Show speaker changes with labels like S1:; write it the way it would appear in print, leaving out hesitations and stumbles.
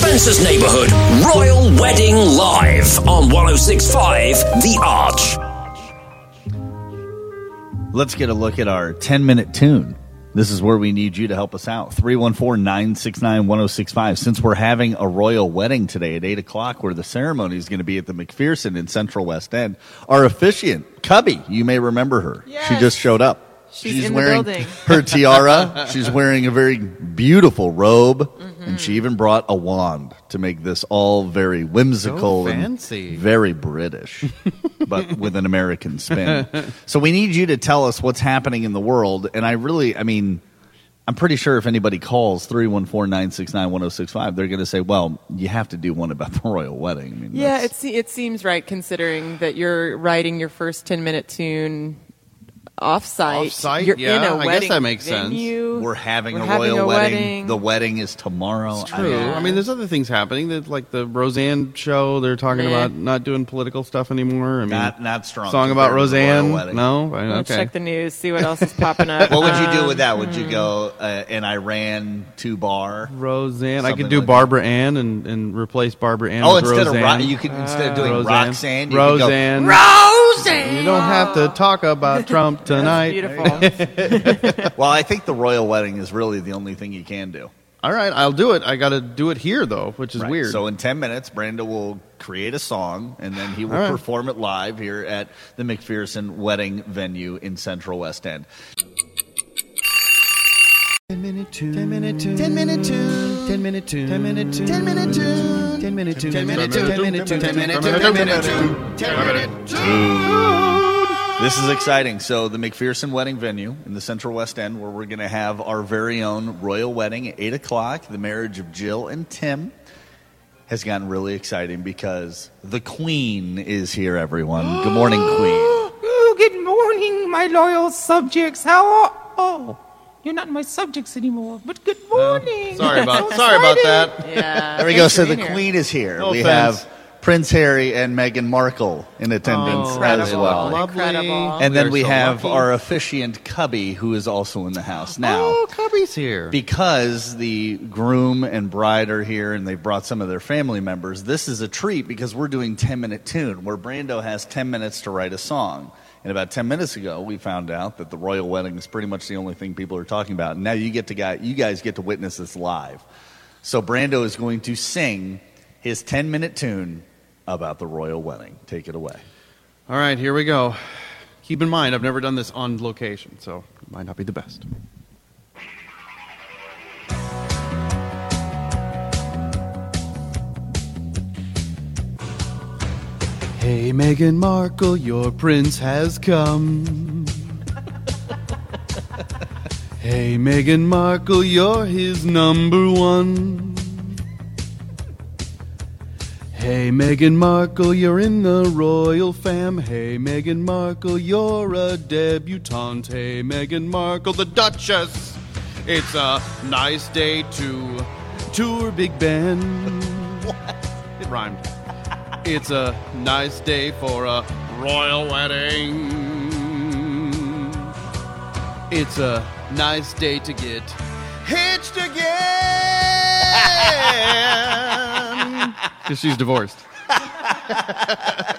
S1: Spencer's Neighborhood Royal Wedding Live on 106.5 The Arch.
S2: Let's get a look at our 10-minute tune. This is where we need you to help us out. 314-969-1065. Since we're having a royal wedding today at 8 o'clock, where the ceremony is going to be at the McPherson in Central West End, our officiant, Cubby, you may remember her.
S3: Yes.
S2: She just showed up.
S3: She's in
S2: wearing
S3: the building.
S2: her tiara. She's wearing a very beautiful robe, and she even brought a wand to make this all very whimsical
S4: So fancy.
S2: and very British, but with an American spin. So we need you to tell us what's happening in the world, and I'm pretty sure if anybody calls 314-969-1065, they're going to say, well, you have to do one about the royal wedding. I mean,
S3: Yeah, it seems right considering that you're writing your first 10-minute tune off-site.
S4: Off-site?
S3: You're
S4: Yeah,
S3: in a
S4: I guess
S3: wedding
S4: that makes sense.
S3: venue.
S2: we're having
S3: We're
S2: a
S3: having
S2: royal
S3: a
S2: wedding. The wedding is tomorrow.
S4: It's true. I mean, there's other things happening. That, like the Roseanne show, they're talking
S3: Meh.
S4: about not doing political stuff anymore. I mean,
S2: Not strong.
S4: song about
S2: compared to the royal
S4: Roseanne.
S2: wedding.
S4: No,
S3: Let's
S4: okay.
S3: check the news, see what else is popping up.
S2: What would you do with that? Would you go an Iran 2-bar?
S4: Roseanne. I
S2: Something
S4: could do
S2: like
S4: Barbara Ann and replace Barbara Ann
S2: Oh,
S4: with
S2: instead
S4: Roseanne.
S2: instead of doing
S4: Roseanne.
S2: Roxanne, you
S4: Roseanne.
S2: could
S3: Roseanne!
S4: You don't have to talk about Trump tonight.
S3: Beautiful.
S2: go. Well, I think the royal wedding is really the only thing you can do.
S4: All right, I'll do it. I got to do it here though, which is
S2: Right.
S4: weird.
S2: So in 10 minutes, Brando will create a song, and then he will
S4: All right.
S2: perform it live here at the McPherson wedding venue in Central West End.
S4: 10-minute tune. 10-minute tune. 10-minute tune. 10-minute tune. 10-minute tune. 10-minute tune. 10-minute tune. 10-minute tune. 10-minute tune. 10-minute tune. 10-minute tune. 10-minute tune.
S2: This is exciting. So the McPherson wedding venue in the Central West End, where we're going to have our very own royal wedding at 8 o'clock, the marriage of Jill and Tim, has gotten really exciting because the Queen is here, everyone. Good morning, Queen.
S5: Oh, good morning, my loyal subjects. How are... Oh, you're not my subjects anymore, but good morning.
S4: Sorry
S5: I'm
S4: about
S5: so
S4: that.
S3: Yeah.
S2: There we go.
S3: thanks
S2: So
S3: for
S2: the
S3: being here.
S2: Queen is here.
S4: No
S2: we
S4: offense.
S2: have Prince Harry and Meghan Markle in attendance as
S3: Incredible.
S2: well.
S4: Lovely.
S3: Incredible.
S2: And then
S4: We're
S2: we
S4: so
S2: have
S4: lucky.
S2: our officiant, Cubby, who is also in the house now.
S4: Oh, Cubby's here.
S2: Because the groom and bride are here and they've brought some of their family members, this is a treat because we're doing 10-minute tune, where Brando has 10 minutes to write a song. And about 10 minutes ago, we found out that the royal wedding is pretty much the only thing people are talking about. And now you guys get to witness this live. So Brando is going to sing his 10-minute tune about the royal wedding. Take it away.
S4: All right, here we go. Keep in mind, I've never done this on location, so it might not be the best. Hey, Meghan Markle, your prince has come. Hey, Meghan Markle, you're his number one. Hey, Meghan Markle, you're in the royal fam. Hey, Meghan Markle, you're a debutante. Hey, Meghan Markle, the Duchess. It's a nice day to tour Big Ben. It rhymed. It's a nice day for a royal wedding. It's a nice day to get hitched again. Because she's divorced.